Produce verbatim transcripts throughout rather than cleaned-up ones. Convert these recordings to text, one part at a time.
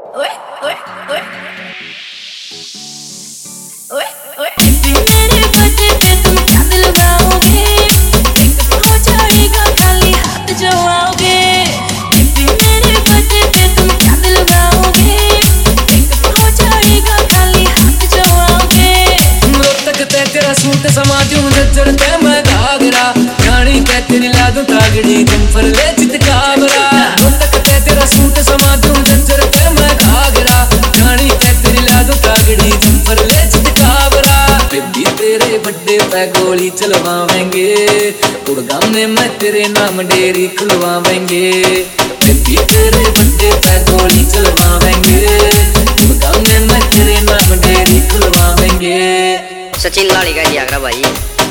मेरे बर्थडे पे तुम चांद लगाओगे, मेकअप हो जाएगा खाली हाथ जो आओगे। मेरे बर्थडे पे तुम चांद लगाओगे, मेकअप हो जाएगा खाली हाथ जो आओगे। तक ते तेरा सूट समा दूं जज्जर ते मैं घाघरा, रानी ते तेरी ला दूं तागड़ी जंफर ले चितकाबरा। तक ते तेरा सूट समा दूं जज्जर ते मैं घाघरा, रानी ते तेरी ला दूं तागड़ी जंफर ले चितकाबरा। बेबी तेरे बर्थडे पे गोली चलवावेंगे, गुड़गांव में मैं तेरे नाम डेरी खुलवावेंगे। बेबी तेरे बर्थडे पे गोली चलवावेंगे, गुड़गांव में मैं तेरे नाम डेरी खुलवावेंगे। सचिन लाड़ी का जियागरा भाई,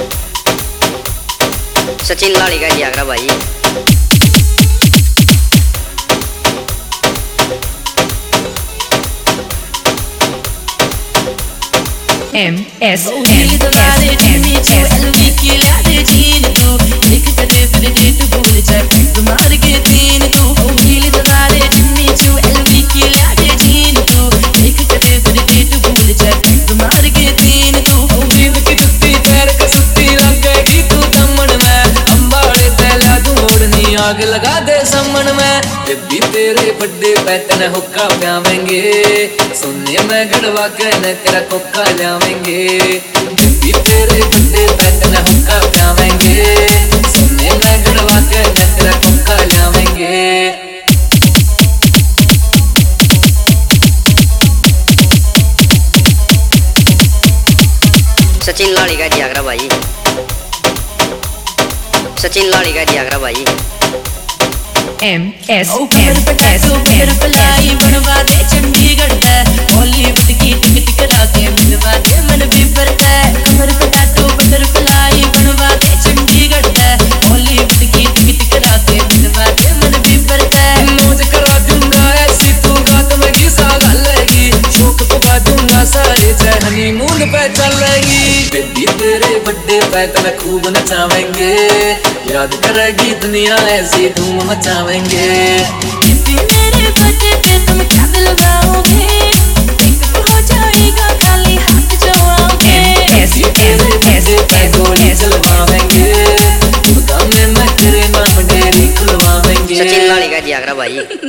सचिन लाड़ी का जियागरा भाई। M S M दिल दबारे जिम्मी छू एलवी की लादे जीन तू, देख करे फिर डेट भूल जाए तुम्हारे के दिन तू। दिल दबारे जिम्मी छू एलवी की लादे जीन तू, देख करे फिर डेट भूल जाए तुम्हारे के दिन तू। नींद की जुत्ती पैर का सुत्ती लगेगी तू दमन में, अंबाड़े तैला तू ओढ़नी आग लगा दे समन में। बेबी तेरे बर्थडे पे तने हुक्का प्यावेंगे, सोने में गड़वा के न तेरा कोका लावेंगे। बेबी तेरे बर्थडे पे तने हुक्का प्यावेंगे, सोने में गड़वा के न तेरा कोका लावेंगे। सचिन लाड़ी का जियागरा भाई, सचिन लाड़ी का जियागरा भाई। M S ओ M कमर S पटाखो फिर पलाई बनवा दे चंडीगढ़ है, बॉलीवुड की टिकट करा के मिलवा दे मन भी भरता है। कमर पटाखो फिर पलाई बनवा दे चंडीगढ़ है, बॉलीवुड की टिकट करा के मिलवा दे मन भी भरता है। मौज करा दूंगा ऐसी तू गात में घिसा डालेगी, शौक पुगा दूंगा सारे चाहे हनीमून पे चलेगी। बेबी तेरे बर्थडे पे तने खूब नचावेंगे, याद करेगी दुनिया ऐसी धूम मचावेंगे। मेरे बर्थडे पे तुम चांद लगाओगे, मेकअप हो जाएगा खाली हाथ जो आओगे। S S S S गोली चलवावेंगे, गुड़गांव में मैं तेरे नाम डेरी खुलवावेंगे। सचिन लाड़ी का जियागरा भाई।